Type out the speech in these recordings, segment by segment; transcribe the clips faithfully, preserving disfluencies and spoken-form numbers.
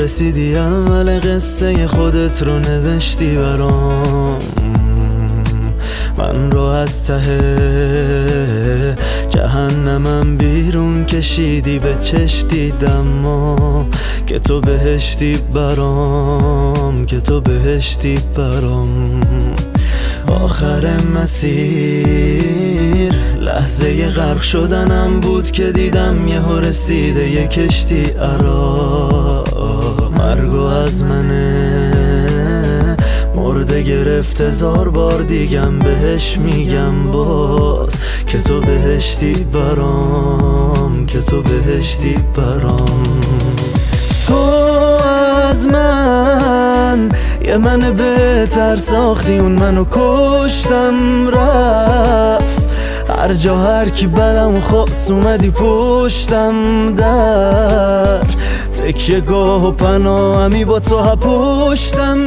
رسیدی اول قصه خودت رو نوشتی برام، من رو از ته جهنمم بیرون کشیدی، به چش دیدم ما که تو بهشتی برام، که تو بهشتی برام. آخر مسیر لحظه غرق شدنم بود که دیدم یهو رسیده یه کشتی عراق. مرگو از منه مرده گرفت، هزار بار دیگم بهش میگم باز که تو بهشتی برام، که تو بهشتی برام. تو از من یه من بهتر ساختی، اون منو کشتم رفت هر جا هر کی بدم خواست اومدی پشتم در تکیه گاه و پناهمی با تو ها پشتم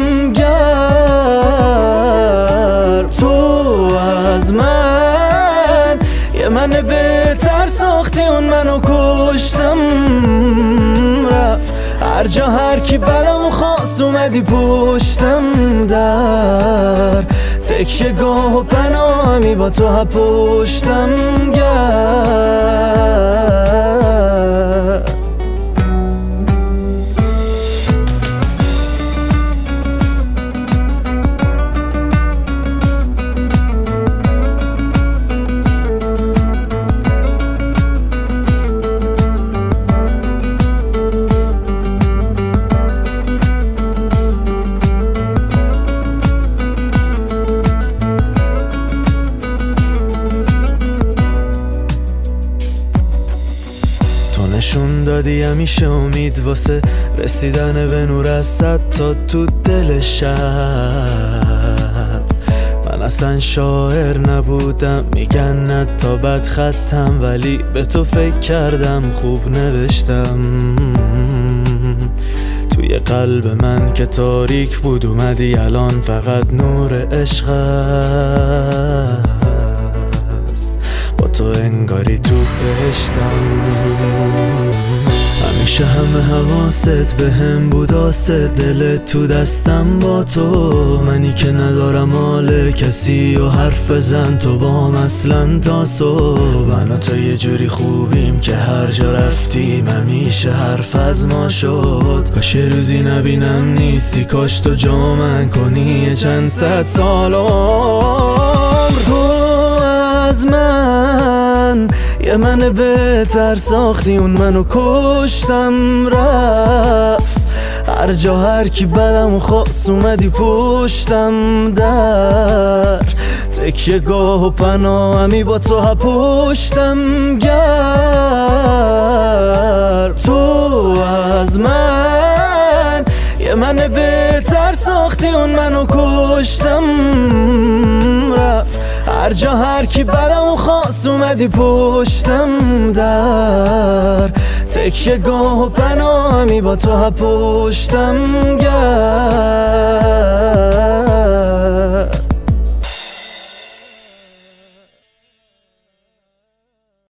گرم. تو از من یه من بهتر ساختی، اون منو کشتم رفت هر جا هر کی بدم خواست اومدی پشتم در تکیه گاه و پناهمی با تو ها پشتم گرم. نشون دادی همیشه امید واسه رسیدن به نور از صد تا تو دل شب. من اصلا شاعر نبودم، میگن نه تا بد خطم، ولی به تو فکر کردم خوب نوشتم. توی قلب من که تاریک بود اومدی الان فقط نور عشق است، با تو انگاری تو بهشتم. همیشه همه حواست به هم بود، آسه دلت تو دستم با تو، منی که ندارم حال کسی و حرف بزن تو بام اصلا تا صبح. من و تو یه جوری خوبیم که هر جا رفتیم همیشه حرف از ما شد. کاش یه روزی نبینم نیستی، کاش تو جا من کنی یه چند صد سال عمر. تو از من یه من بهتر ساختی، اون منو کشتم رفت هر جا هر کی بدم خواست اومدی پشتم در تکیه گاه و پناهمی با تو ها پشتم گرم. تو از من یه من بهتر ساختی، اون منو کشتم رفت هر جا هر کی بدم خواست اومدی پشتم در تکیه گاه و پناهمی با تو ها پشتم گرم.